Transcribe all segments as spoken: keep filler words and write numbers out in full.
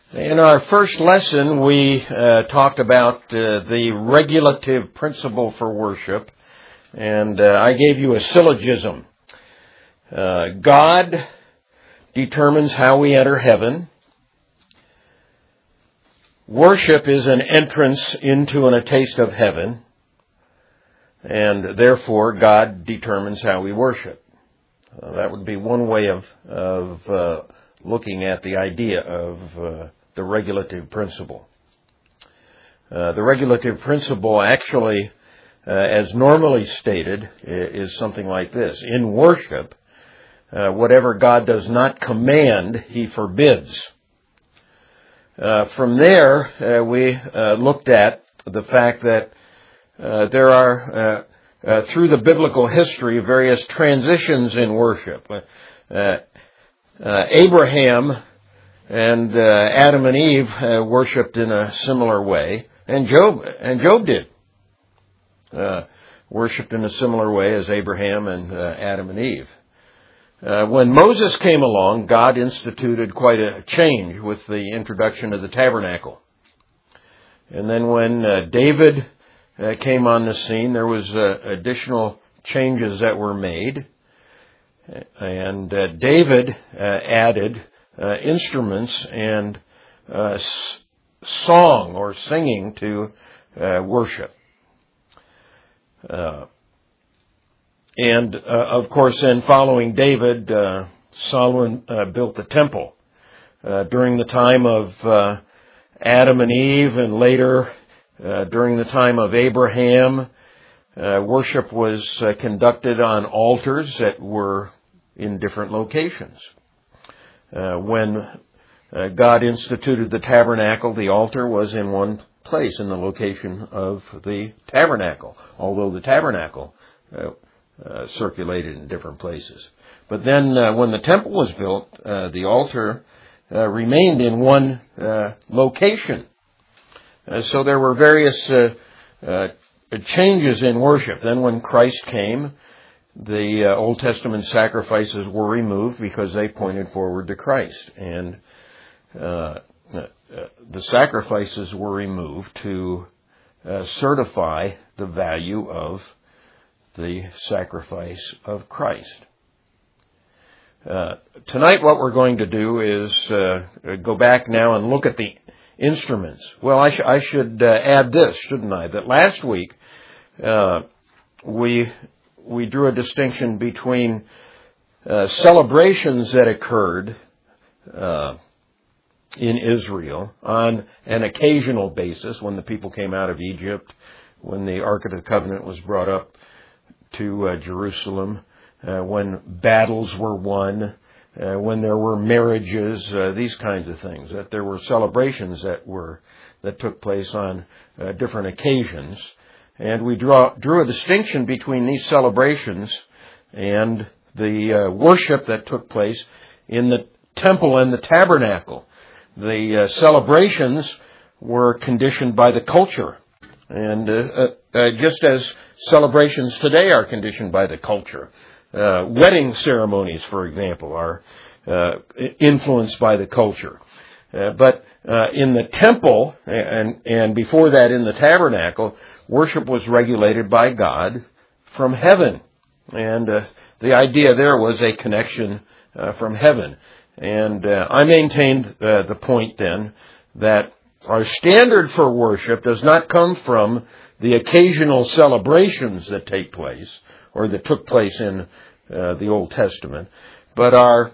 In our first lesson, we uh, talked about uh, the regulative principle for worship, and uh, I gave you a syllogism. Uh, God determines how we enter heaven. Worship is an entrance into and a taste of heaven, and therefore God determines how we worship. Uh, that would be one way of, of uh, looking at the idea of uh, the regulative principle. Uh, the regulative principle actually, uh, as normally stated, is something like this. In worship, uh, whatever God does not command, He forbids. Uh, from there, uh, we uh, looked at the fact that uh, there are, uh, uh, through the biblical history, various transitions in worship. Uh, uh, Abraham and uh, Adam and Eve uh, worshipped in a similar way, and Job and Job did uh, worshipped in a similar way as Abraham and uh, Adam and Eve. Uh, when Moses came along, God instituted quite a change with the introduction of the tabernacle. And then when uh, David uh, came on the scene, there was uh, additional changes that were made. And uh, David uh, added uh, instruments and uh, s- song or singing to uh, worship. Uh, And, uh, of course, then following David, uh, Solomon uh, built the temple. Uh, during the time of uh, Adam and Eve, and later uh, during the time of Abraham, uh, worship was uh, conducted on altars that were in different locations. Uh, when uh, God instituted the tabernacle, the altar was in one place, in the location of the tabernacle, although the tabernacle uh, Uh, circulated in different places. But then uh, when the temple was built, uh, the altar uh, remained in one uh, location. Uh, so there were various uh, uh, changes in worship. Then when Christ came, the uh, Old Testament sacrifices were removed because they pointed forward to Christ. And uh, uh, the sacrifices were removed to uh, certify the value of the sacrifice of Christ. Uh, tonight what we're going to do is uh, go back now and look at the instruments. Well, I, sh- I should uh, add this, shouldn't I? That last week uh, we we drew a distinction between uh, celebrations that occurred uh, in Israel on an occasional basis, when the people came out of Egypt, when the Ark of the Covenant was brought up to uh, Jerusalem, uh, when battles were won, uh, when there were marriages, uh, these kinds of things. That there were celebrations that were that took place on uh, different occasions, and we draw, drew a distinction between these celebrations and the uh, worship that took place in the temple and the tabernacle. The uh, celebrations were conditioned by the culture, and uh, uh, uh, just as celebrations today are conditioned by the culture. Uh, wedding ceremonies, for example, are uh, influenced by the culture. Uh, but uh, in the temple, and, and before that in the tabernacle, worship was regulated by God from heaven. And uh, the idea there was a connection uh, from heaven. And uh, I maintained uh, the point then that our standard for worship does not come from the occasional celebrations that take place, or that took place in uh, the Old Testament, but our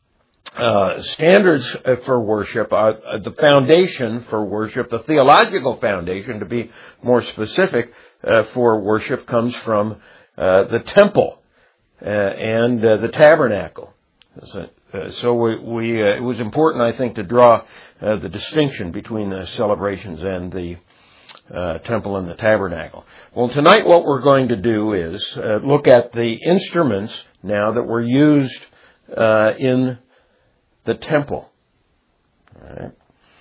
uh, standards for worship, are the foundation for worship, the theological foundation, to be more specific, uh, for worship comes from uh, the temple uh, and uh, the tabernacle. So, uh, so we, we uh, it was important, I think, to draw uh, the distinction between the celebrations and the Uh, temple and the tabernacle. Well, tonight what we're going to do is uh, look at the instruments now that were used uh, in the temple. All right.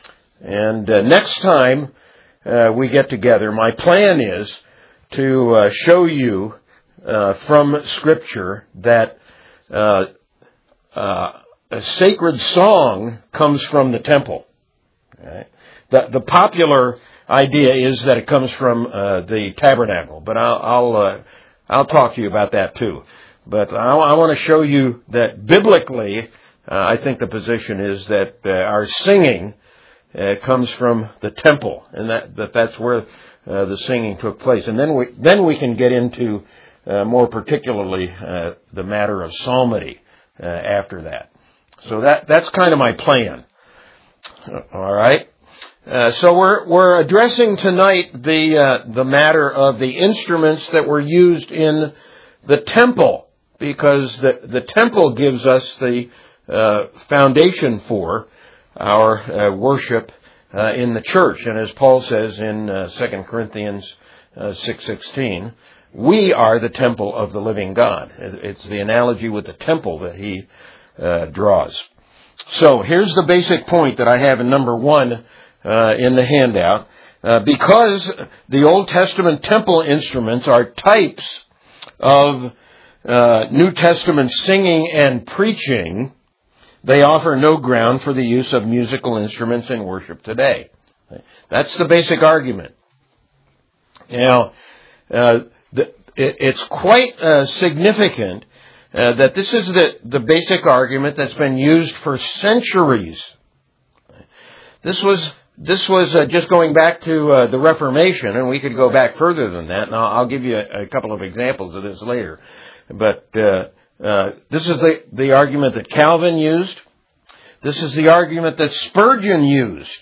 And uh, next time uh, we get together, my plan is to uh, show you uh, from Scripture that uh, uh, a sacred song comes from the temple. Right? The, the popular idea is that it comes from uh, the tabernacle, but I'll I'll, uh, I'll talk to you about that too. But I, I want to show you that biblically, uh, I think the position is that uh, our singing uh, comes from the temple, and that, that that's where uh, the singing took place. And then we then we can get into uh, more particularly uh, the matter of psalmody uh, after that. So that that's kind of my plan. All right. Uh, so we're we're addressing tonight the uh, the matter of the instruments that were used in the temple, because the the temple gives us the uh, foundation for our uh, worship uh, in the church. And as Paul says in uh, Second Corinthians uh, six sixteen, we are the temple of the living God. It's the analogy with the temple that he uh, draws. So here's the basic point that I have in number one uh, in the handout. Uh, because the Old Testament temple instruments are types of uh, New Testament singing and preaching, they offer no ground for the use of musical instruments in worship today. That's the basic argument. Now, uh, the, it, it's quite uh, significant uh, that this is the, the basic argument that's been used for centuries. This was this was uh, just going back to uh, the Reformation, and we could go back further than that. And I'll, I'll give you a, a couple of examples of this later. But uh, uh, this is the, the argument that Calvin used. This is the argument that Spurgeon used.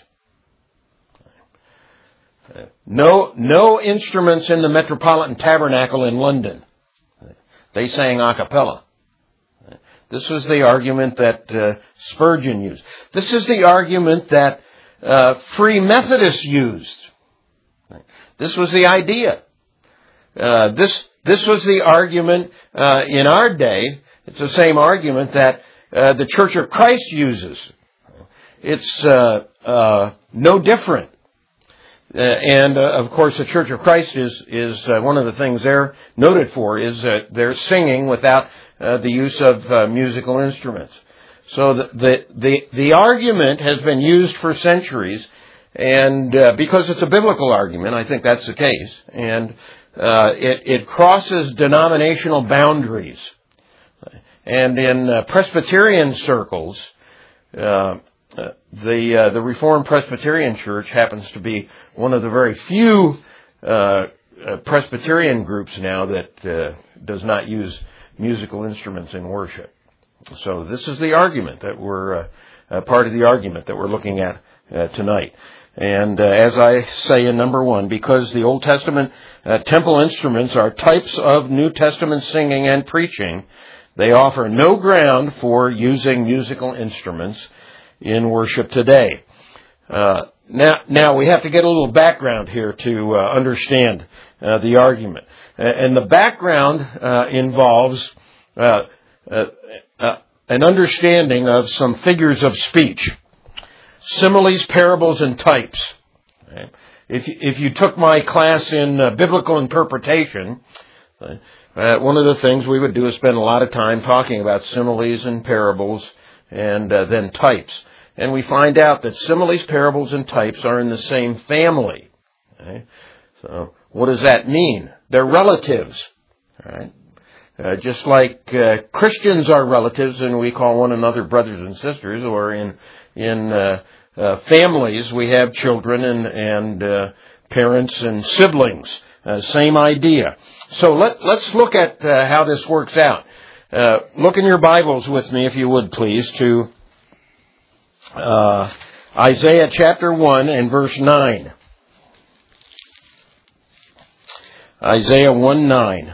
No, no instruments in the Metropolitan Tabernacle in London. They sang a cappella. This was the argument that uh, Spurgeon used. This is the argument that uh, Free Methodists used. This was the idea. Uh, this this was the argument uh, in our day. It's the same argument that uh, the Church of Christ uses. It's uh, uh, no different. Uh, and, uh, of course, the Church of Christ is, is uh, one of the things they're noted for is that they're singing without uh, the use of uh, musical instruments. So the, the, the, the argument has been used for centuries, and uh, because it's a biblical argument, I think that's the case, and uh, it, it crosses denominational boundaries. And in uh, Presbyterian circles, uh, Uh, the uh, the Reformed Presbyterian Church happens to be one of the very few uh, uh, Presbyterian groups now that uh, does not use musical instruments in worship. So this is the argument that we're uh, uh, part of the argument that we're looking at uh, tonight. And uh, as I say in number one, because the Old Testament uh, temple instruments are types of New Testament singing and preaching, they offer no ground for using musical instruments in worship today. Uh, now, now we have to get a little background here to uh, understand uh, the argument. Uh, and the background uh, involves uh, uh, uh, an understanding of some figures of speech. Similes, parables, and types. Okay. If, you, if you took my class in uh, biblical interpretation, uh, one of the things we would do is spend a lot of time talking about similes and parables and uh, then types. And we find out that similes, parables, and types are in the same family. Okay? So what does that mean? They're relatives. All right? Uh, just like uh, Christians are relatives and we call one another brothers and sisters, or in in uh, uh, families we have children and, and uh, parents and siblings. Uh, same idea. So let, let's look at uh, how this works out. Uh, look in your Bibles with me, if you would, please, to uh, Isaiah chapter one and verse nine. Isaiah one nine.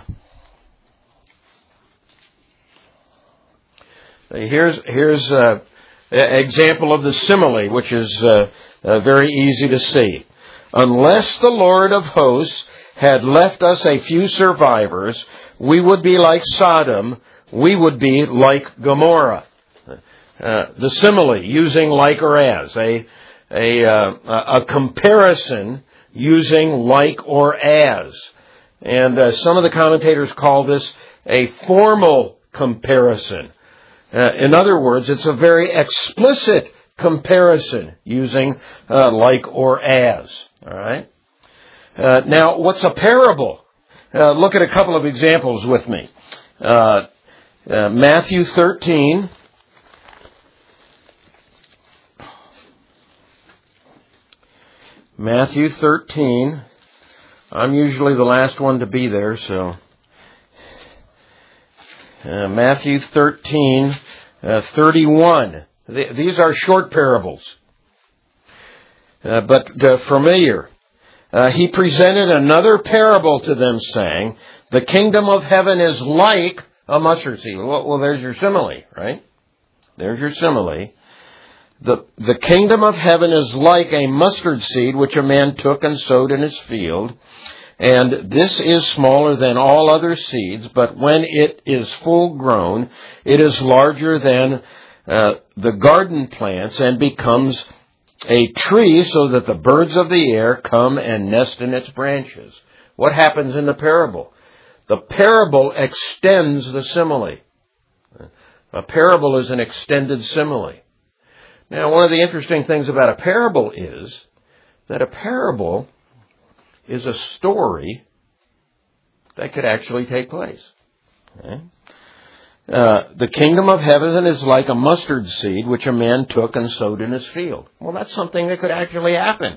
Here's here's an example of the simile, which is uh, uh, very easy to see. Unless the Lord of hosts had left us a few survivors, we would be like Sodom, we would be like Gomorrah. Uh, the simile, using like or as, a a, uh, a comparison using like or as. And uh, some of the commentators call this a formal comparison. Uh, in other words, it's a very explicit comparison, using uh, like or as. All right. Uh, now, what's a parable? Uh, look at a couple of examples with me. Uh, uh, Matthew thirteen. Matthew thirteen. I'm usually the last one to be there, so. Uh, Matthew thirteen, uh, thirty-one. Th- these are short parables, uh, but uh, familiar. Uh, he presented another parable to them, saying, "The kingdom of heaven is like a mustard seed." Well, well there's your simile, right? There's your simile. The, the kingdom of heaven is like a mustard seed which a man took and sowed in his field. And this is smaller than all other seeds, but when it is full grown, it is larger than uh, the garden plants and becomes a tree so that the birds of the air come and nest in its branches. What happens in the parable? The parable extends the simile. A parable is an extended simile. Now, one of the interesting things about a parable is that a parable is a story that could actually take place. Okay? Uh, the kingdom of heaven is like a mustard seed which a man took and sowed in his field. Well, that's something that could actually happen.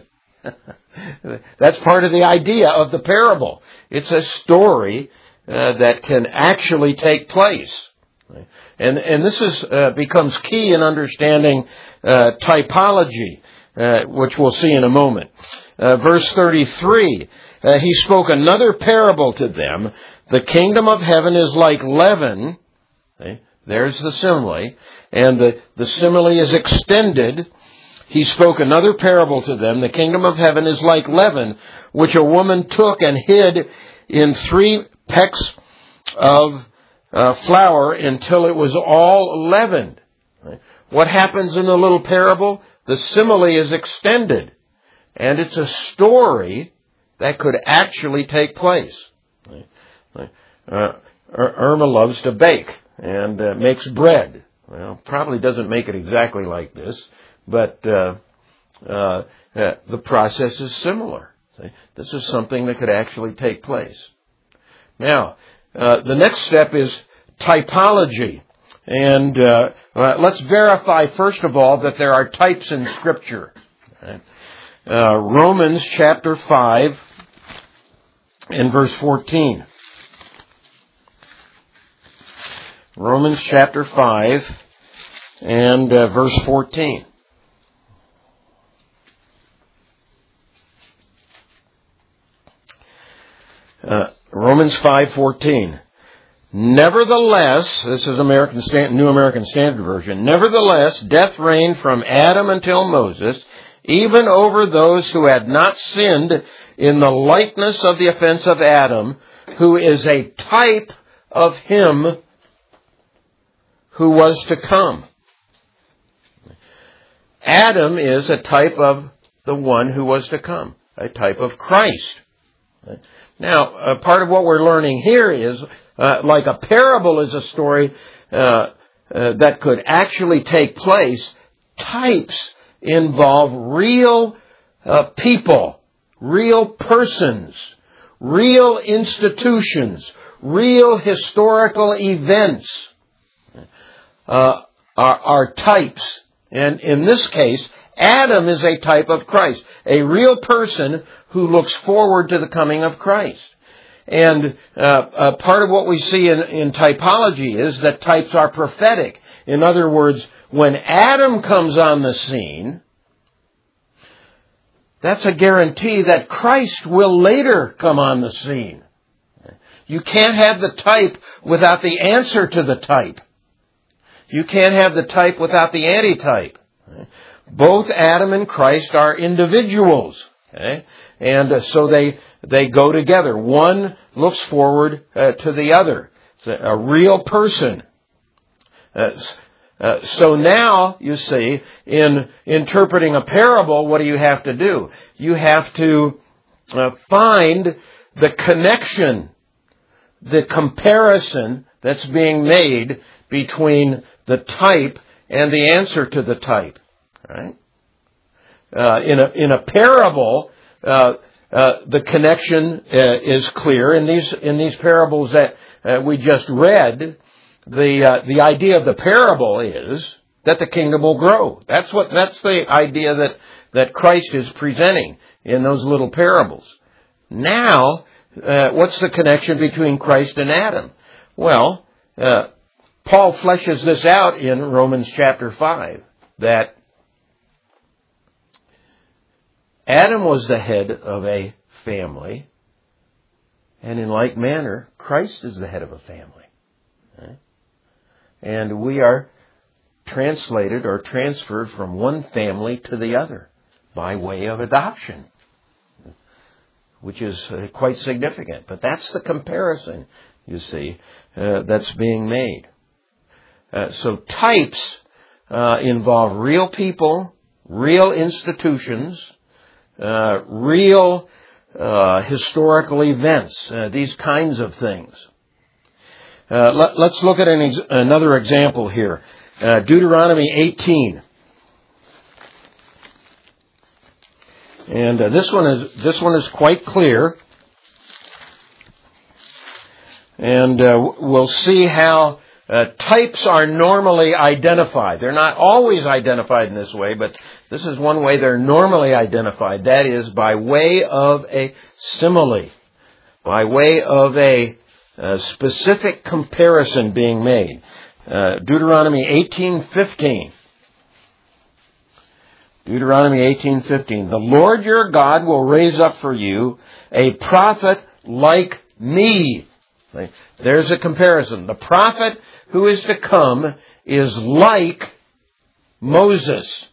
That's part of the idea of the parable. It's a story uh, that can actually take place. And and this is uh, becomes key in understanding uh, typology, uh, which we'll see in a moment. Uh, verse thirty-three, uh, he spoke another parable to them. The kingdom of heaven is like leaven. Okay? There's the simile. And the, the simile is extended. He spoke another parable to them. The kingdom of heaven is like leaven, which a woman took and hid in three pecks of uh, flour until it was all leavened. Right? What happens in the little parable? The simile is extended. And it's a story that could actually take place. Uh, Irma loves to bake and uh, makes bread. Well, probably doesn't make it exactly like this, but uh, uh, uh, the process is similar. See? This is something that could actually take place. Now, uh, the next step is typology. And uh, uh, let's verify, first of all, that there are types in Scripture. Okay? Uh, Romans chapter five and verse fourteen. Romans chapter five and uh, verse fourteen. Uh, Romans five fourteen. Nevertheless, this is American Stand- New American Standard Version. Nevertheless, death reigned from Adam until Moses, even over those who had not sinned, in the likeness of the offense of Adam, who is a type of him who was to come. Adam is a type of the one who was to come, a type of Christ. Now, uh, part of what we're learning here is, uh, like a parable is a story uh, uh, that could actually take place, types involve real uh, people, real persons, real institutions, real historical events uh, are, are types. And in this case, Adam is a type of Christ, a real person who looks forward to the coming of Christ. And uh, uh, part of what we see in, in typology is that types are prophetic. In other words, when Adam comes on the scene, that's a guarantee that Christ will later come on the scene. You can't have the type without the answer to the type. You can't have the type without the antitype. Both Adam and Christ are individuals. Okay? And uh, so they they go together. One looks forward uh, to the other. It's a, a real person. Uh, uh, so now, you see, in interpreting a parable, what do you have to do? You have to uh, find the connection, the comparison that's being made between the type and the answer to the type. Right? Uh, in a in a parable, uh, uh, the connection uh, is clear. In these in these parables that uh, we just read, the uh, the idea of the parable is that the kingdom will grow. That's what that's the idea that that Christ is presenting in those little parables. Now, uh, what's the connection between Christ and Adam? Well, uh, Paul fleshes this out in Romans chapter five, that Adam was the head of a family, and in like manner, Christ is the head of a family. Right? And we are translated or transferred from one family to the other by way of adoption, which is uh, quite significant. But that's the comparison, you see, uh, that's being made. Uh, so types uh, involve real people, real institutions, uh, real uh, historical events, uh, these kinds of things. Uh, let, let's look at an ex- another example here. Uh, Deuteronomy eighteen. And uh, this one is this one is quite clear. And uh, we'll see how uh, types are normally identified. They're not always identified in this way, but this is one way they're normally identified. That is by way of a simile, by way of a, a specific comparison being made. Uh, Deuteronomy eighteen fifteen. Deuteronomy eighteen fifteen. The Lord your God will raise up for you a prophet like me. There's a comparison. The prophet who is to come is like Moses.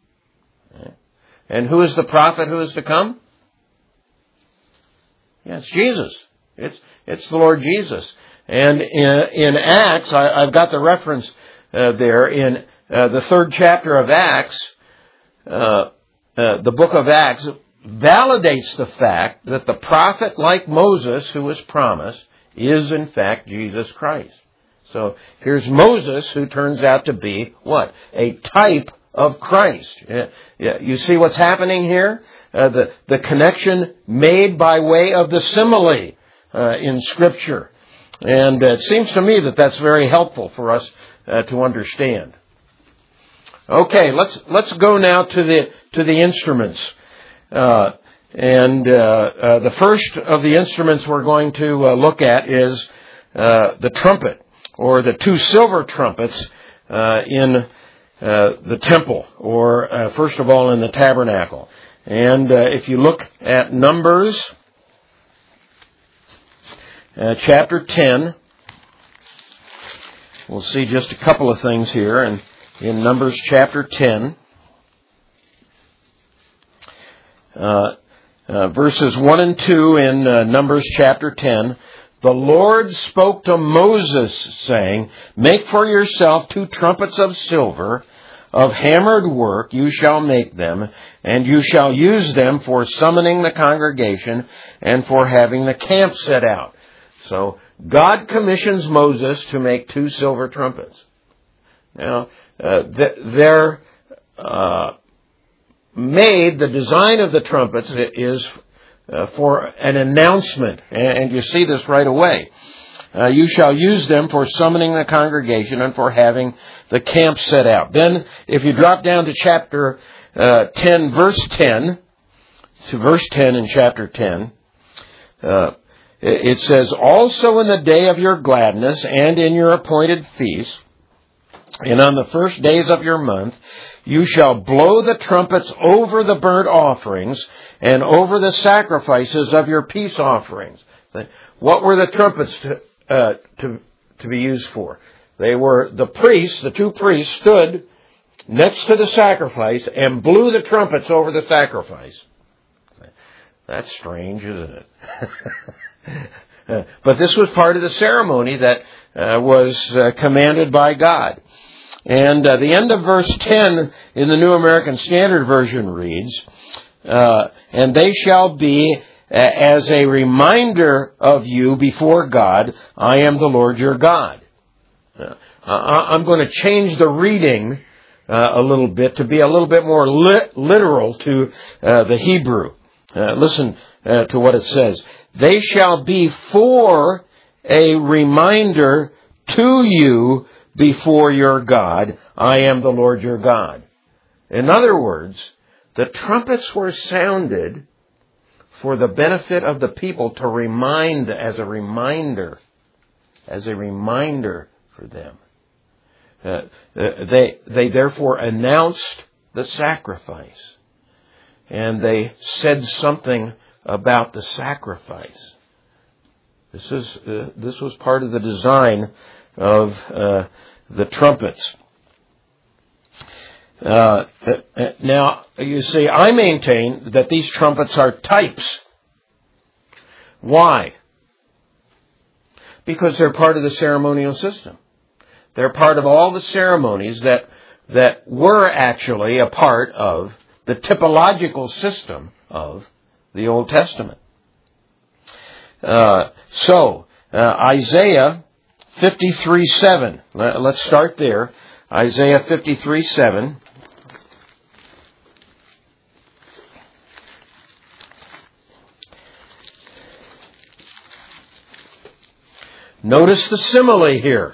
And who is the prophet who is to come? Yes, Jesus. It's it's the Lord Jesus. And in, in Acts, I, I've got the reference uh, there in uh, the third chapter of Acts. Uh, uh, the book of Acts validates the fact that the prophet like Moses who was promised is in fact Jesus Christ. So here's Moses, who turns out to be what? A type of Christ. Yeah, yeah. You see what's happening here? Uh, the, the connection made by way of the simile uh, in Scripture. And uh, it seems to me that that's very helpful for us uh, to understand. Okay, let's let's go now to the to the instruments. Uh, and uh, uh, the first of the instruments we're going to uh, look at is uh, the trumpet, or the two silver trumpets uh, in uh, the temple, or uh, first of all in the tabernacle. And uh, if you look at Numbers uh, chapter ten, we'll see just a couple of things here. And in Numbers chapter ten, uh, uh, verses one and two in uh, Numbers chapter ten, the Lord spoke to Moses, saying, make for yourself two trumpets of silver, of hammered work you shall make them, and you shall use them for summoning the congregation and for having the camp set out. So God commissions Moses to make two silver trumpets. Now, uh, they're uh, made, the design of the trumpets is uh, for an announcement, and you see this right away. Uh, you shall use them for summoning the congregation and for having the camp set out. Then, if you drop down to chapter uh, ten, verse ten, to verse ten in chapter ten, uh, it says, also in the day of your gladness and in your appointed feast, and on the first days of your month, you shall blow the trumpets over the burnt offerings and over the sacrifices of your peace offerings. What were the trumpets to, uh, to, to be used for? They were, the priests, the two priests, stood next to the sacrifice and blew the trumpets over the sacrifice. That's strange, isn't it? But this was part of the ceremony that uh, was uh, commanded by God. And uh, the end of verse ten in the New American Standard Version reads, uh, and they shall be uh, as a reminder of you before God, I am the Lord your God. Uh, I'm going to change the reading uh, a little bit to be a little bit more li- literal to uh, the Hebrew. Uh, listen uh, to what it says. They shall be for a reminder to you before your God. I am the Lord your God. In other words, the trumpets were sounded for the benefit of the people, to remind, as a reminder, as a reminder for them. Uh, they, they therefore announced the sacrifice. And they said something about the sacrifice. This is uh, this was part of the design of uh, the trumpets. Uh, now, you see, I maintain that these trumpets are types. Why? Because they're part of the ceremonial system. They're part of all the ceremonies that that were actually a part of the typological system of the Old Testament. Uh, so, uh, Isaiah fifty-three seven. Let's start there. Isaiah fifty-three seven. Notice the simile here.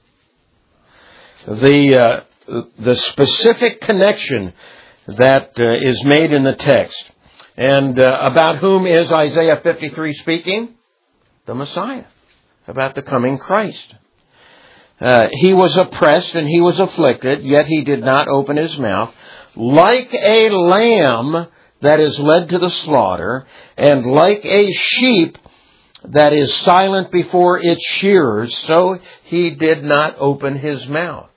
The uh, the specific connection that uh, is made in the text. And uh, about whom is Isaiah fifty-three speaking? The Messiah. About the coming Christ. Uh, he was oppressed and he was afflicted, yet he did not open his mouth. Like a lamb that is led to the slaughter, and like a sheep that is silent before its shearers, so he did not open his mouth.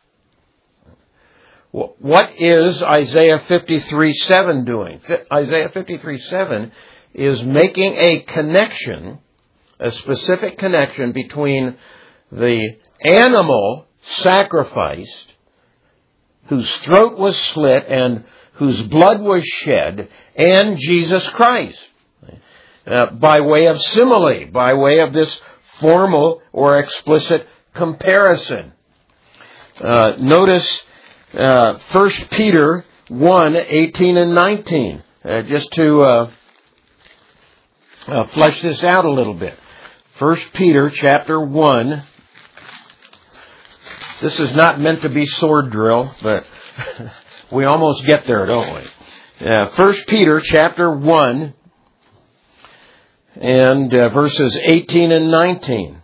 What is Isaiah fifty-three seven doing? Isaiah fifty-three seven is making a connection, a specific connection between the animal sacrificed, whose throat was slit and whose blood was shed, and Jesus Christ. Uh, by way of simile, by way of this formal or explicit comparison. Uh, notice uh, First Peter one, eighteen and nineteen, uh, just to uh, uh, flesh this out a little bit. First Peter chapter one. This is not meant to be sword drill, but we almost get there, don't we? Uh, First Peter chapter one. And uh, verses eighteen and nineteen.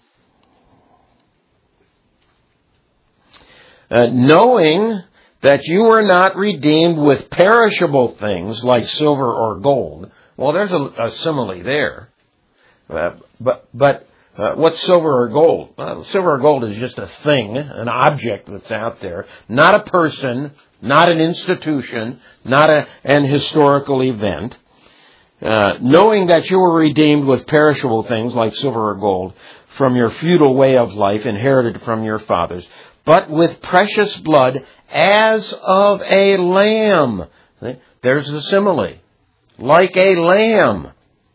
Uh, knowing that you were not redeemed with perishable things like silver or gold. Well, there's a, a simile there. Uh, but but uh, what's silver or gold? Well, silver or gold is just a thing, an object that's out there. Not a person, not an institution, not a, an historical event. Uh, knowing that you were redeemed with perishable things like silver or gold from your futile way of life inherited from your fathers, but with precious blood as of a lamb. There's the simile. Like a lamb.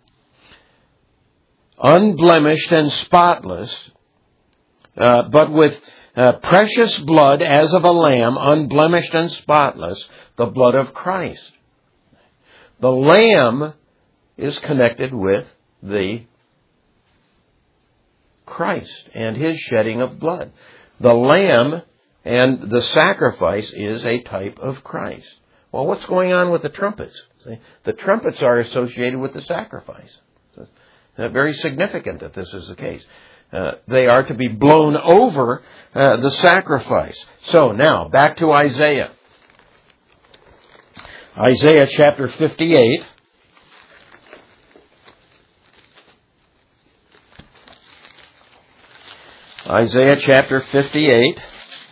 Unblemished and spotless, uh, but with uh, precious blood as of a lamb, unblemished and spotless, the blood of Christ. The lamb is connected with the Christ and his shedding of blood. The lamb and the sacrifice is a type of Christ. Well, what's going on with the trumpets? See, the trumpets are associated with the sacrifice. It's very significant that this is the case. Uh, they are to be blown over uh, the sacrifice. So now, back to Isaiah. Isaiah chapter fifty-eight. Isaiah chapter fifty-eight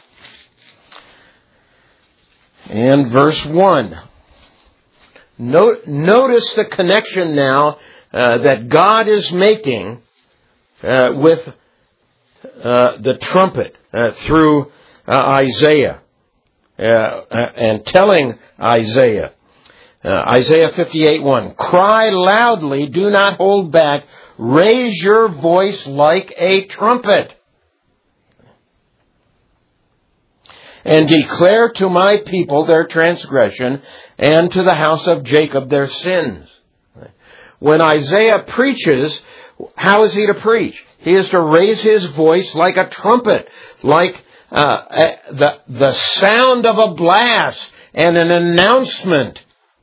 and verse one. Note, notice the connection now uh, that God is making uh, with uh, the trumpet uh, through uh, Isaiah uh, and telling Isaiah. Uh, Isaiah fifty-eight one. Cry loudly, do not hold back. Raise your voice like a trumpet. and declare to my people their transgression, and to the house of Jacob their sins. When Isaiah preaches, how is he to preach? He is to raise his voice like a trumpet, like uh, the, the sound of a blast and an announcement.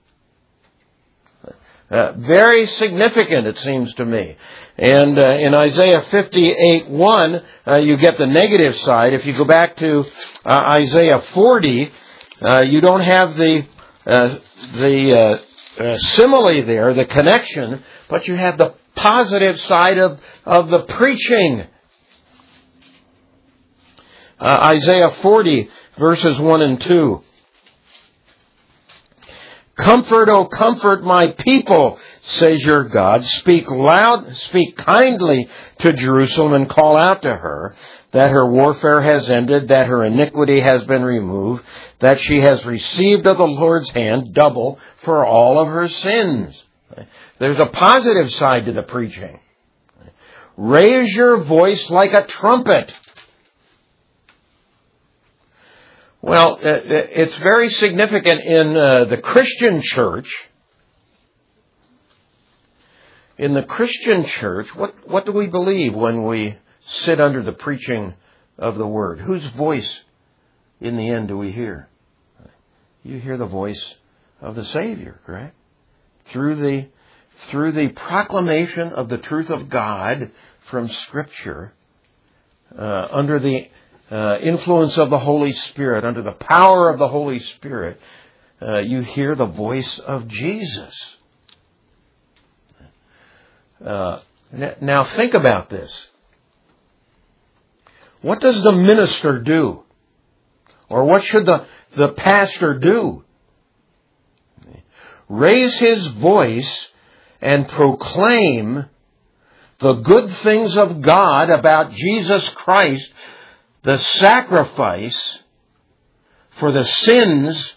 Uh, very significant, it seems to me. And uh, in Isaiah fifty-eight one, uh, you get the negative side. If you go back to uh, Isaiah forty, uh, you don't have the uh, the uh, uh, simile there, the connection, but you have the positive side of, of the preaching. Uh, Isaiah forty, verses one and two. Comfort, O comfort my people, says your God. Speak loud, speak kindly to Jerusalem and call out to her that her warfare has ended, that her iniquity has been removed, that she has received of the Lord's hand double for all of her sins. There's a positive side to the preaching. Raise your voice like a trumpet. Well, it's very significant in uh, the Christian church. In the Christian church, what, what do we believe when we sit under the preaching of the Word? Whose voice in the end do we hear? You hear the voice of the Savior, correct? Through the, through the proclamation of the truth of God from Scripture, uh, under the Uh, influence of the Holy Spirit, under the power of the Holy Spirit, uh, you hear the voice of Jesus. Uh, n- now think about this. What does the minister do? Or what should the, the pastor do? Raise his voice and proclaim the good things of God about Jesus Christ, the sacrifice for the sins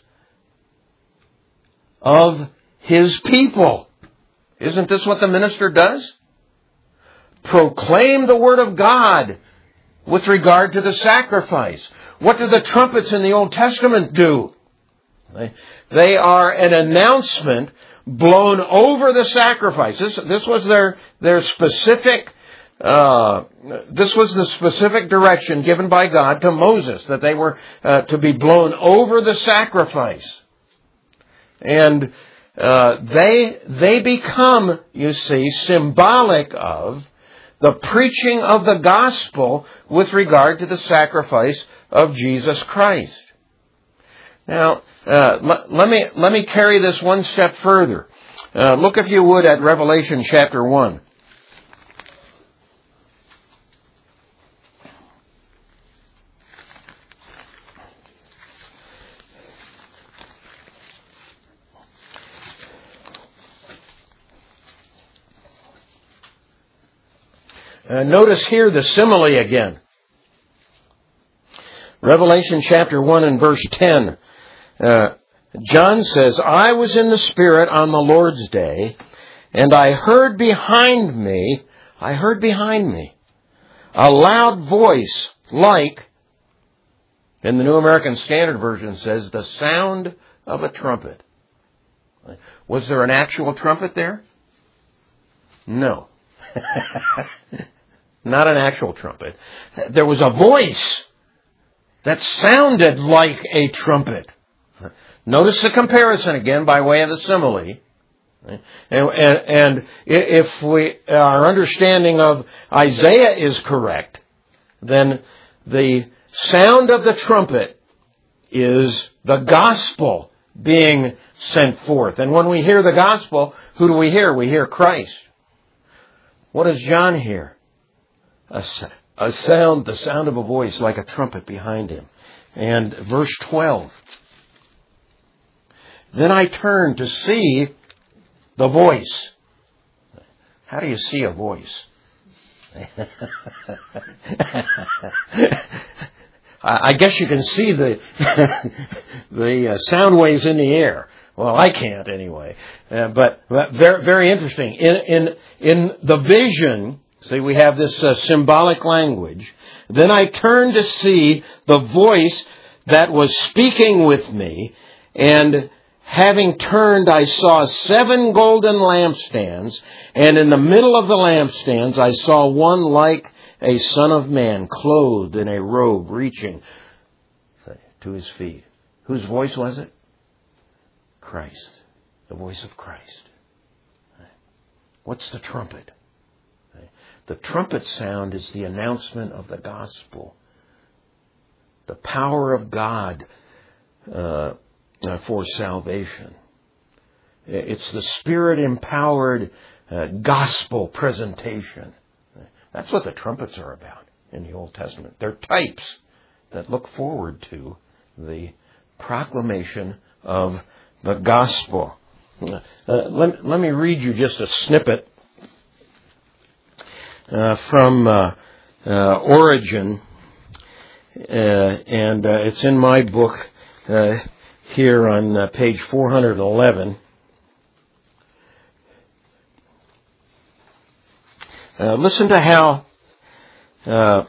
of His people. Isn't this what the minister does? Proclaim the Word of God with regard to the sacrifice. What do the trumpets in the Old Testament do? They are an announcement blown over the sacrifice. This, this was their, their specific Uh, this was the specific direction given by God to Moses, that they were uh, to be blown over the sacrifice. And uh, they they become, you see, symbolic of the preaching of the gospel with regard to the sacrifice of Jesus Christ. Now, uh, l- let me let me carry this one step further. Uh, look, if you would, at Revelation chapter one. Uh, notice here the simile again. Revelation chapter one and verse ten. Uh, John says, I was in the Spirit on the Lord's day, and I heard behind me, I heard behind me, a loud voice like, in the New American Standard Version says, the sound of a trumpet. Was there an actual trumpet there? No. Not an actual trumpet. There was a voice that sounded like a trumpet. Notice the comparison again by way of the simile. And, and, and if we, our understanding of Isaiah is correct, then the sound of the trumpet is the gospel being sent forth. And when we hear the gospel, who do we hear? We hear Christ. What does John hear? A, a sound, the sound of a voice like a trumpet behind him. And verse twelve. Then I turned to see the voice. How do you see a voice? I guess you can see the the uh, sound waves in the air. Well, I can't anyway. Uh, but, but very, very interesting. In in in the vision, see, we have this uh, symbolic language. Then I turned to see the voice that was speaking with me, and having turned, I saw seven golden lampstands, and in the middle of the lampstands I saw one like a son of man, clothed in a robe reaching to his feet. Whose voice was it? Christ. The voice of Christ. What's the trumpet? The trumpet sound is the announcement of the gospel. The power of God uh, for salvation. It's the Spirit-empowered uh, gospel presentation. That's what the trumpets are about in the Old Testament. They're types that look forward to the proclamation of the gospel. Uh, let, let me read you just a snippet uh, from uh, uh, Origen, uh, and uh, it's in my book uh, here on uh, page four hundred eleven. Uh, listen to how uh,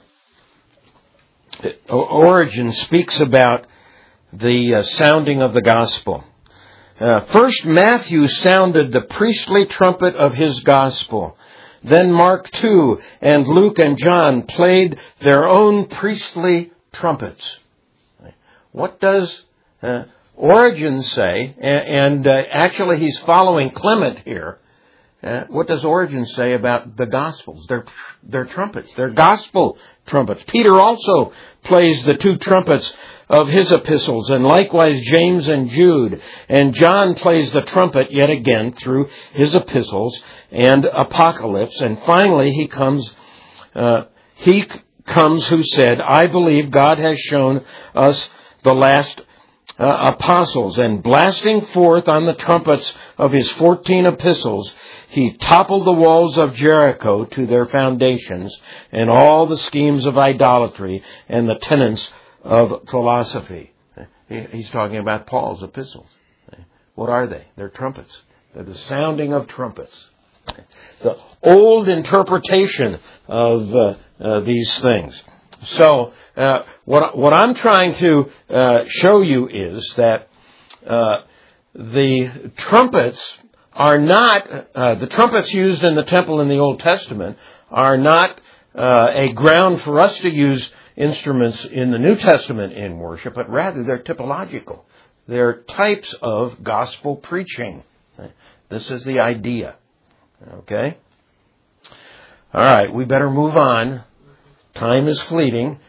Origen speaks about the uh, sounding of the gospel. Uh, first, Matthew sounded the priestly trumpet of his gospel. Then Mark too, and Luke and John played their own priestly trumpets. What does uh, Origen say? And, and uh, actually he's following Clement here. Uh, what does Origen say about the Gospels? They're, they're trumpets. They're gospel trumpets. Peter also plays the two trumpets of his epistles, and likewise James and Jude. And John plays the trumpet yet again through his epistles and Apocalypse. And finally he comes, uh, he comes who said, I believe God has shown us the last uh, apostles. And blasting forth on the trumpets of his fourteen epistles, he toppled the walls of Jericho to their foundations, and all the schemes of idolatry and the tenets of philosophy. He's talking about Paul's epistles. What are they? They're trumpets. They're the sounding of trumpets. The old interpretation of uh, uh, these things. So, uh, what, what I'm trying to uh, show you is that uh, the trumpets are not, uh, the trumpets used in the temple in the Old Testament are not uh, a ground for us to use instruments in the New Testament in worship, but rather they're typological. They're types of gospel preaching. This is the idea. Okay? All right, we better move on. Time is fleeting.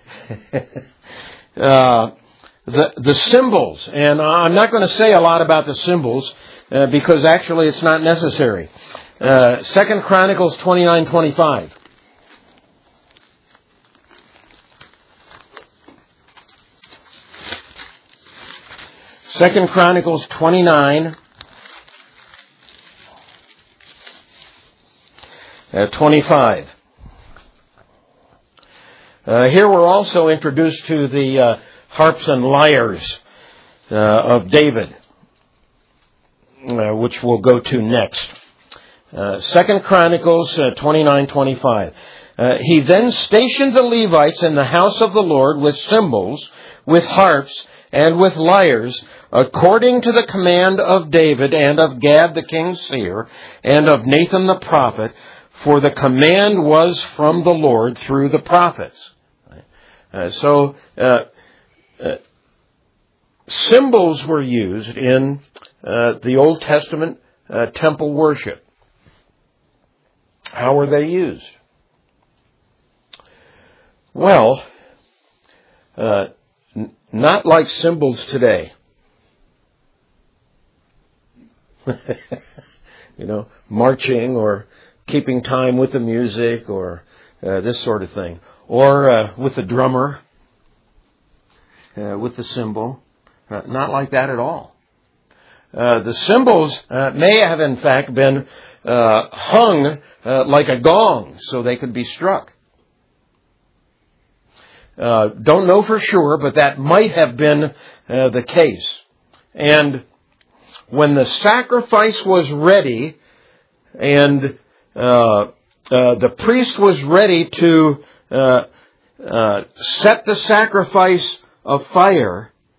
uh, the, the symbols, and I'm not going to say a lot about the symbols, Uh, because actually it's not necessary. Uh, Second Chronicles twenty-nine twenty-five. Second Chronicles twenty-nine uh, twenty-five. Uh, here we're also introduced to the uh, harps and lyres uh, of David. Uh, which we'll go to next. Uh, Second Chronicles uh, twenty-nine twenty-five. Uh, he then stationed the Levites in the house of the Lord with cymbals, with harps, and with lyres, according to the command of David and of Gad the king's seer, and of Nathan the prophet, for the command was from the Lord through the prophets. Uh, so, uh, uh, symbols were used in uh, the Old Testament uh, temple worship. How were they used? Well, uh, n- not like symbols today. You know, marching or keeping time with the music or uh, this sort of thing. Or uh, with the drummer, uh, with the cymbal. Uh, not like that at all. Uh, the cymbals uh, may have in fact been uh, hung uh, like a gong so they could be struck. Uh, don't know for sure, but that might have been uh, the case. And when the sacrifice was ready and uh, uh, the priest was ready to uh, uh, set the sacrifice of fire,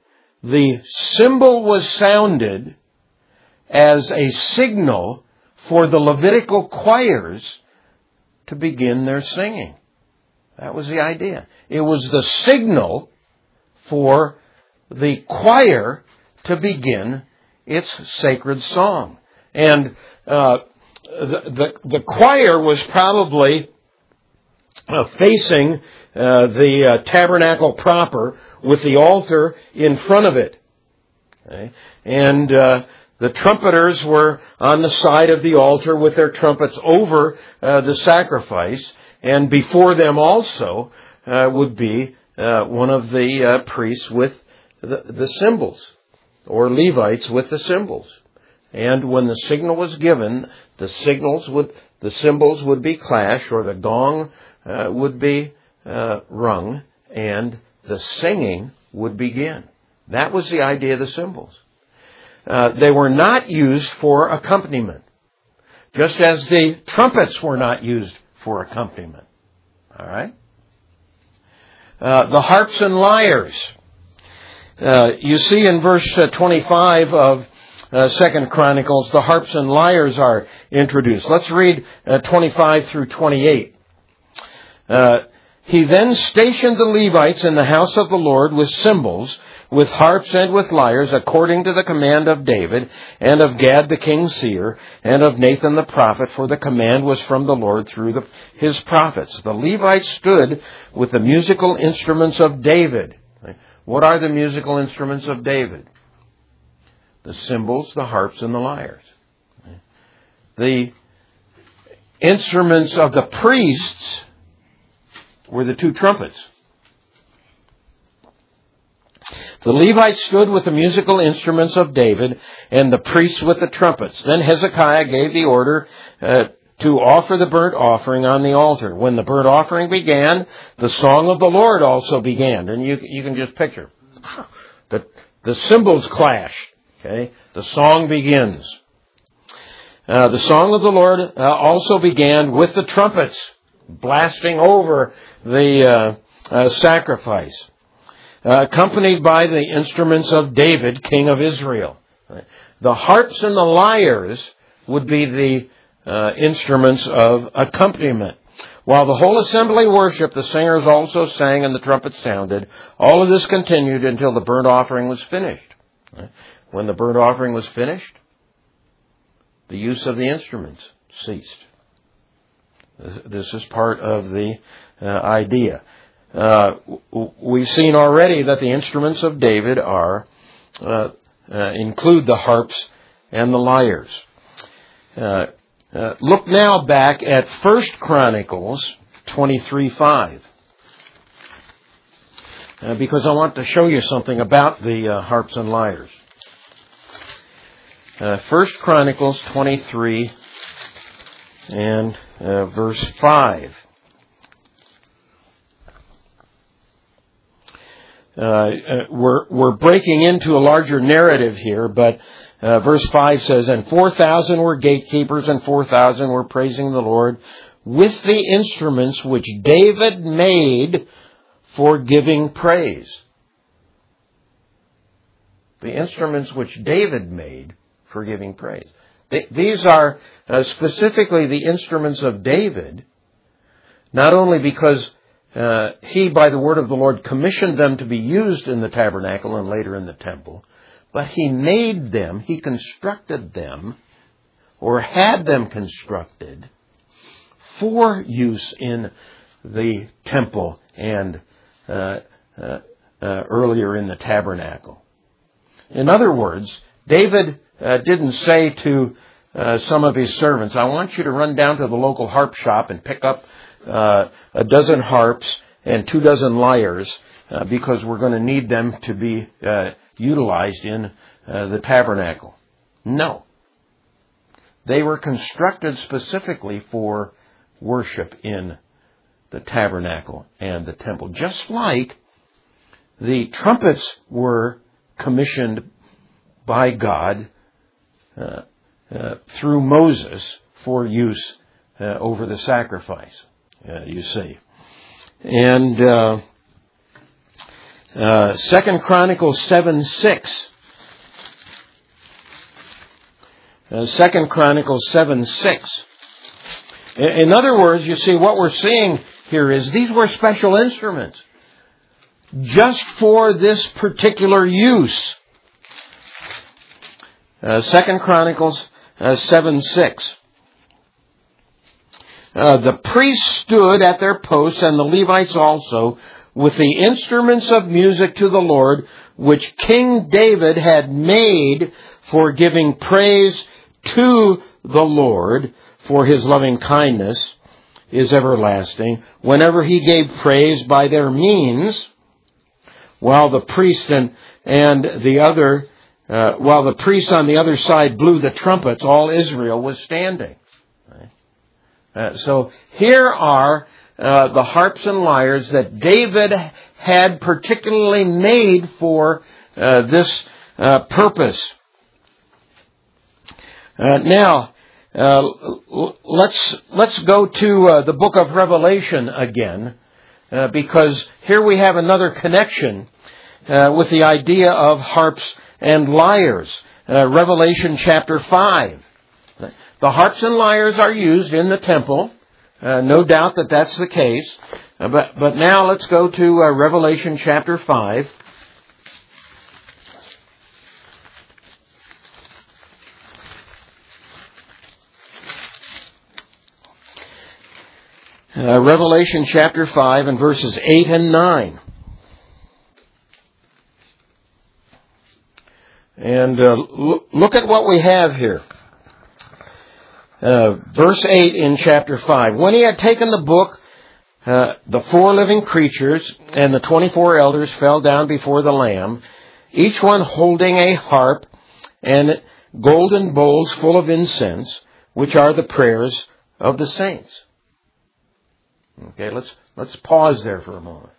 the cymbal was sounded as a signal for the Levitical choirs to begin their singing. That was the idea. It was the signal for the choir to begin its sacred song. And uh, the, the, the choir was probably uh, facing uh, the uh, tabernacle proper with the altar in front of it. Okay? And uh, the trumpeters were on the side of the altar with their trumpets over uh, the sacrifice. And before them also uh, would be uh, one of the uh, priests with the, the cymbals, or Levites with the cymbals. And when the signal was given, the signals would, the cymbals would be clashed, or the gong uh, would be uh, rung, and the singing would begin. That was the idea of the cymbals. Uh, they were not used for accompaniment, just as the trumpets were not used for accompaniment. All right? Uh, the harps and lyres. Uh, you see in verse uh, twenty-five of uh, Second Chronicles, the harps and lyres are introduced. Let's read uh, twenty-five through twenty-eight. Uh, he then stationed the Levites in the house of the Lord with cymbals, with harps and with lyres, according to the command of David, and of Gad the king's seer, and of Nathan the prophet, for the command was from the Lord through the, his prophets. The Levites stood with the musical instruments of David. What are the musical instruments of David? The cymbals, the harps, and the lyres. The instruments of the priests were the two trumpets. The Levites stood with the musical instruments of David, and the priests with the trumpets. Then Hezekiah gave the order uh, to offer the burnt offering on the altar. When the burnt offering began, the song of the Lord also began. And you, you can just picture. The, the cymbals clash. Okay? The song begins. Uh, the song of the Lord uh, also began with the trumpets blasting over the uh, uh, sacrifice. Uh, accompanied by the instruments of David, king of Israel. The harps and the lyres would be the uh, instruments of accompaniment. While the whole assembly worshiped, the singers also sang and the trumpets sounded. All of this continued until the burnt offering was finished. When the burnt offering was finished, the use of the instruments ceased. This is part of the uh, idea. Uh, we've seen already that the instruments of David are uh, uh, include the harps and the lyres. Uh, uh, look now back at First Chronicles twenty-three five, uh, because I want to show you something about the uh, harps and lyres. Uh, First Chronicles twenty-three and uh, verse five. Uh, uh, we're, we're breaking into a larger narrative here, but uh, verse five says, and four thousand were gatekeepers, and four thousand were praising the Lord with the instruments which David made for giving praise. The instruments which David made for giving praise. They, these are uh, specifically the instruments of David, not only because Uh, he, by the word of the Lord, commissioned them to be used in the tabernacle and later in the temple, but he made them, he constructed them, or had them constructed for use in the temple and uh, uh, uh, earlier in the tabernacle. In other words, David uh, didn't say to uh, some of his servants, I want you to run down to the local harp shop and pick up Uh, a dozen harps and two dozen lyres uh, because we're going to need them to be uh, utilized in uh, the tabernacle. No. They were constructed specifically for worship in the tabernacle and the temple. Just like the trumpets were commissioned by God uh, uh, through Moses for use uh, over the sacrifice. Uh, you see. And uh, Uh, Second Chronicles seven six. Uh, Second Chronicles seven six. In other words, you see, what we're seeing here is these were special instruments just for this particular use. Uh, Second Chronicles uh, seven six. Uh, the priests stood at their posts, and the Levites also, with the instruments of music to the Lord, which King David had made for giving praise to the Lord, for his loving kindness is everlasting. Whenever he gave praise by their means, while the priests and, and the other, uh, while the priests on the other side blew the trumpets, all Israel was standing. Right? Uh, so here are uh, the harps and lyres that David had particularly made for uh, this uh, purpose. Uh, now, uh, let's let's go to uh, the book of Revelation again, uh, because here we have another connection uh, with the idea of harps and lyres. Uh, Revelation chapter five. The harps and lyres are used in the temple. Uh, no doubt that that's the case. Uh, but but now let's go to uh, Revelation chapter five. Uh, Revelation chapter five and verses eight and nine. And uh, look, look at what we have here. Uh, verse eight in chapter five. When he had taken the book, uh, the four living creatures and the twenty-four elders fell down before the Lamb, each one holding a harp and golden bowls full of incense, which are the prayers of the saints. Okay, let's let's pause there for a moment.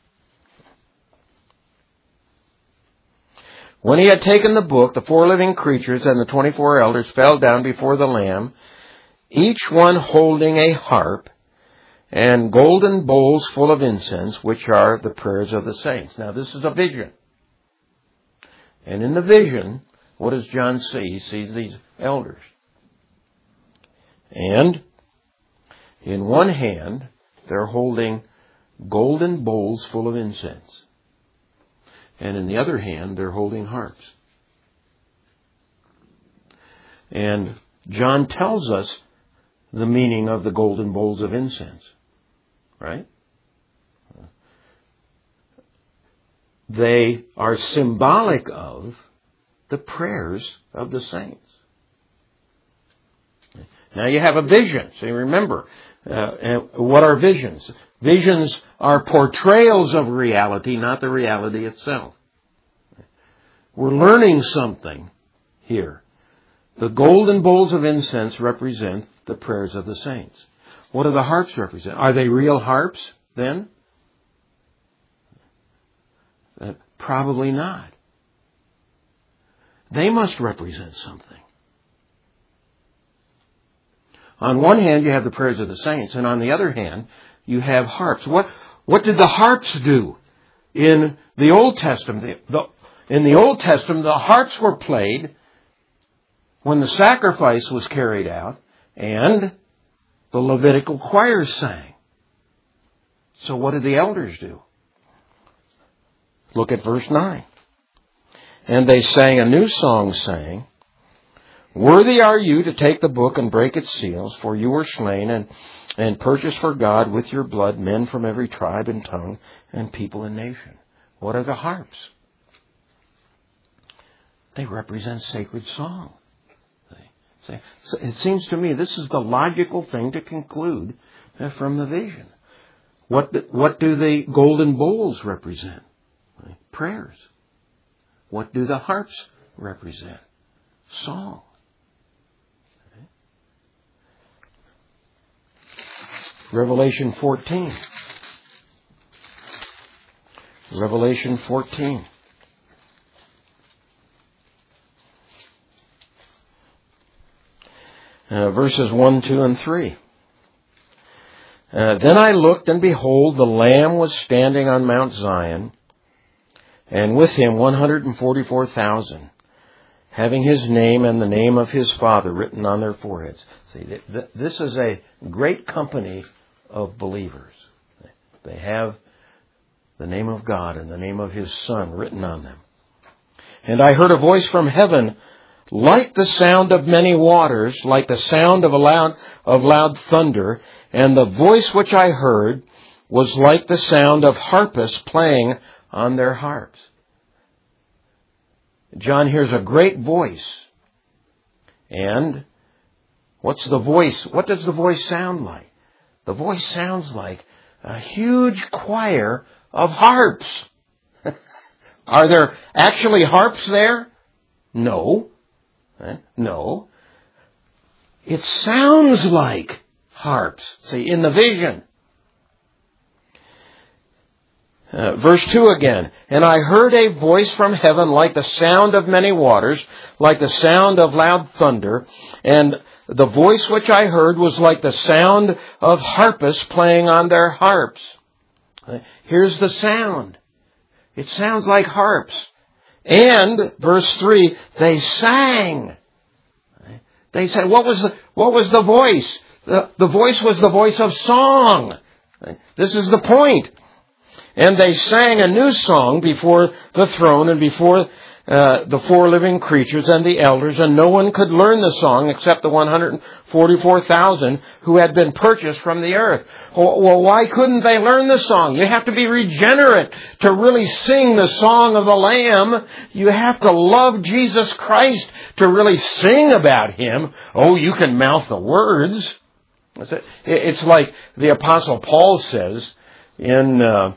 When he had taken the book, the four living creatures and the twenty-four elders fell down before the Lamb, each one holding a harp and golden bowls full of incense, which are the prayers of the saints. Now, this is a vision. And in the vision, what does John see? He sees these elders. And in one hand, they're holding golden bowls full of incense. And in the other hand, they're holding harps. And John tells us the meaning of the golden bowls of incense. Right? They are symbolic of the prayers of the saints. Now you have a vision. So you remember, uh, what are visions? Visions are portrayals of reality, not the reality itself. We're learning something here. The golden bowls of incense represent the prayers of the saints. What do the harps represent? Are they real harps then? Uh, probably not. They must represent something. On one hand, you have the prayers of the saints, and on the other hand, you have harps. What, what did the harps do in the Old Testament? The, the, in the Old Testament, the harps were played when the sacrifice was carried out and the Levitical choirs sang. So what did the elders do? Look at verse nine. And they sang a new song, saying, "Worthy are you to take the book and break its seals, for you were slain and, and purchased for God with your blood men from every tribe and tongue and people and nation." What are the harps? They represent sacred song. It seems to me this is the logical thing to conclude from the vision. What, what do the golden bowls represent? Prayers. What do the harps represent? Song. Revelation fourteen. Revelation fourteen. Uh, verses one, two, and three. Uh, then I looked, and behold, the Lamb was standing on Mount Zion, and with him one hundred forty-four thousand, having his name and the name of his Father written on their foreheads. See, this is a great company of believers. They have the name of God and the name of his Son written on them. And I heard a voice from heaven like the sound of many waters, like the sound of a loud, of loud thunder, and the voice which I heard was like the sound of harpists playing on their harps. John hears a great voice. And what's the voice? What does the voice sound like? The voice sounds like a huge choir of harps. Are there actually harps there? No. No. It sounds like harps. See, in the vision. Uh, verse two again. And I heard a voice from heaven like the sound of many waters, like the sound of loud thunder. And the voice which I heard was like the sound of harpists playing on their harps. Here's the sound. It sounds like harps. And, verse three, they sang. They sang. What was the, what was the voice? The, the voice was the voice of song. This is the point. And they sang a new song before the throne and before uh, the four living creatures and the elders, and no one could learn the song except the one hundred forty-four thousand who had been purchased from the earth. Well, why couldn't they learn the song? You have to be regenerate to really sing the song of the Lamb. You have to love Jesus Christ to really sing about Him. Oh, you can mouth the words. It's like the Apostle Paul says in uh,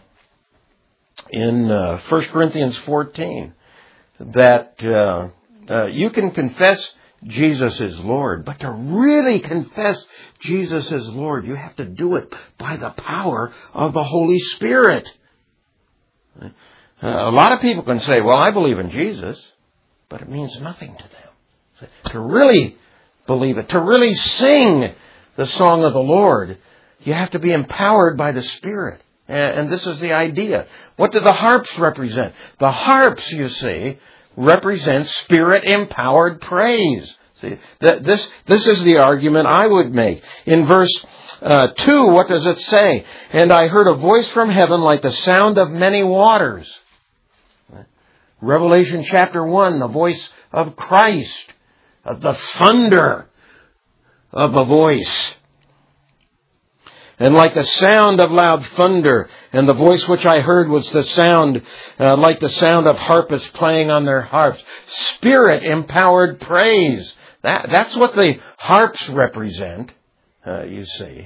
in uh, First Corinthians fourteen, that uh, uh, you can confess Jesus is Lord, but to really confess Jesus is Lord, you have to do it by the power of the Holy Spirit. Uh, a lot of people can say, well, I believe in Jesus, but it means nothing to them. To really believe it, to really sing the song of the Lord, you have to be empowered by the Spirit. And this is the idea. What do the harps represent? The harps, you see, represent Spirit-empowered praise. See, this, this is the argument I would make. In verse uh, two, what does it say? And I heard a voice from heaven like the sound of many waters. Revelation chapter one, the voice of Christ, of the thunder of a voice. And like the sound of loud thunder, and the voice which I heard was the sound, uh, like the sound of harpists playing on their harps. Spirit-empowered praise. That, that's what the harps represent, uh, you see.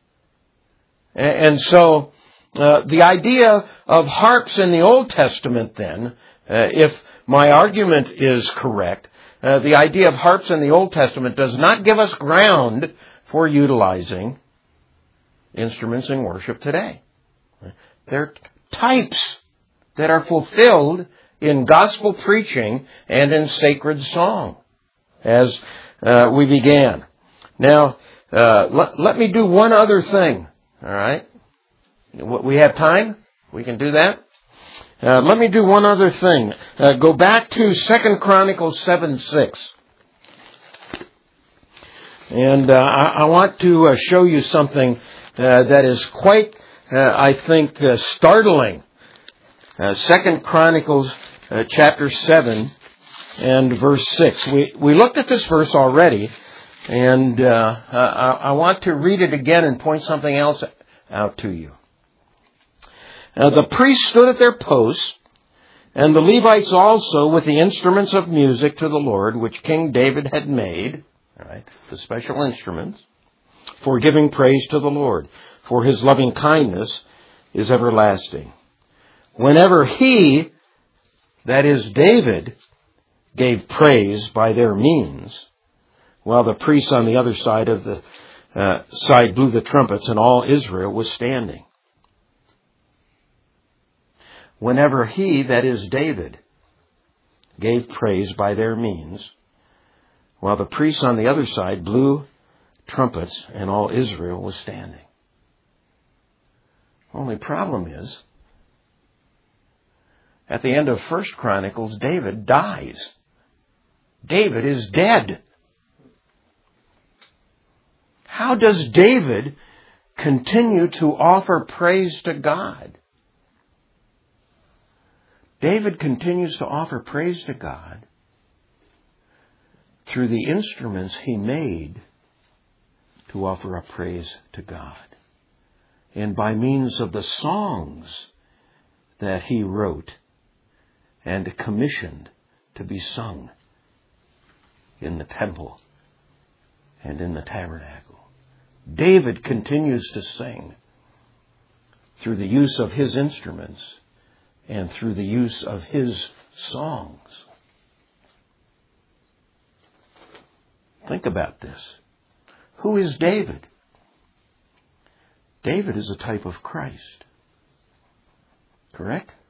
And, and so, uh, the idea of harps in the Old Testament then, uh, if my argument is correct, uh, the idea of harps in the Old Testament does not give us ground for utilizing instruments in worship today. They're types that are fulfilled in gospel preaching and in sacred song, as uh, we began. Now, uh, let, let me do one other thing. All right? We have time? We can do that? Uh, let me do one other thing. Uh, go back to Second Chronicles seven six. And uh, I, I want to uh, show you something Uh, that is quite, uh, I think, uh, startling. Uh, Second Chronicles uh, chapter seven and verse six. We we looked at this verse already, and uh, I, I want to read it again and point something else out to you. Uh, the priests stood at their posts, and the Levites also with the instruments of music to the Lord, which King David had made, all right, the special instruments, for giving praise to the Lord, for His loving kindness is everlasting. Whenever he, that is David, gave praise by their means, while the priests on the other side of the uh, side blew the trumpets, and all Israel was standing. Whenever he, that is David, gave praise by their means, while the priests on the other side blew trumpets, and all Israel was standing. Only problem is, at the end of First Chronicles, David dies. David is dead. How does David continue to offer praise to God? David continues to offer praise to God through the instruments he made to offer up praise to God, and by means of the songs that he wrote and commissioned to be sung in the temple and in the tabernacle. David continues to sing through the use of his instruments and through the use of his songs. Think about this. Who is David? David is a type of Christ. Correct?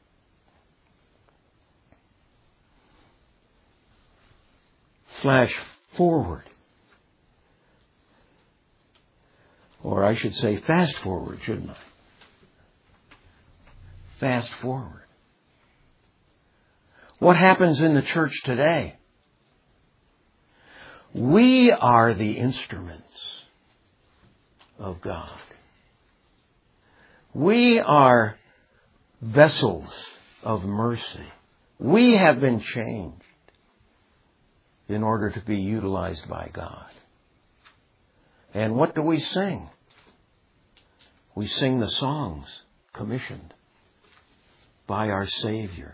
Flash forward. Or I should say fast forward, shouldn't I? Fast forward. What happens in the church today? We are the instruments of God. We are vessels of mercy. We have been changed in order to be utilized by God. And what do we sing? We sing the songs commissioned by our Savior.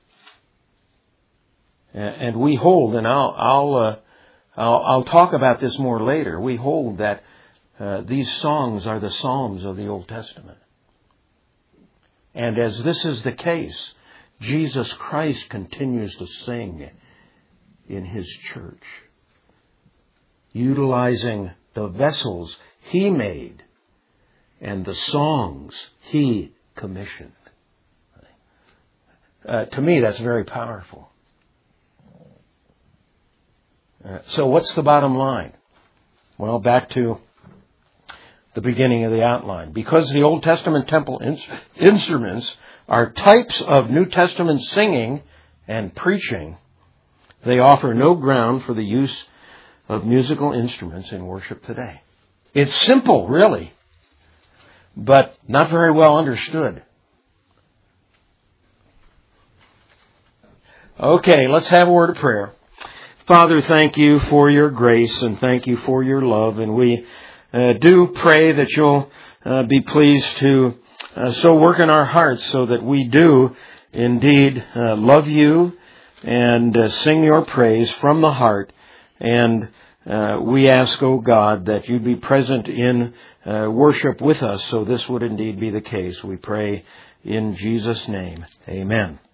And we hold, and I'll I'll uh, I'll, I'll talk about this more later. We hold that uh, these songs are the Psalms of the Old Testament. And as this is the case, Jesus Christ continues to sing in His church, utilizing the vessels He made and the songs He commissioned. Uh, to me, that's very powerful. Uh, so what's the bottom line? Well, back to the beginning of the outline. Because the Old Testament temple in- instruments are types of New Testament singing and preaching, they offer no ground for the use of musical instruments in worship today. It's simple, really, but not very well understood. Okay, let's have a word of prayer. Father, thank you for your grace and thank you for your love. And we uh, do pray that you'll uh, be pleased to uh, so work in our hearts so that we do indeed uh, love you and uh, sing your praise from the heart. And uh, we ask, O God, that you'd be present in uh, worship with us so this would indeed be the case. We pray in Jesus' name. Amen.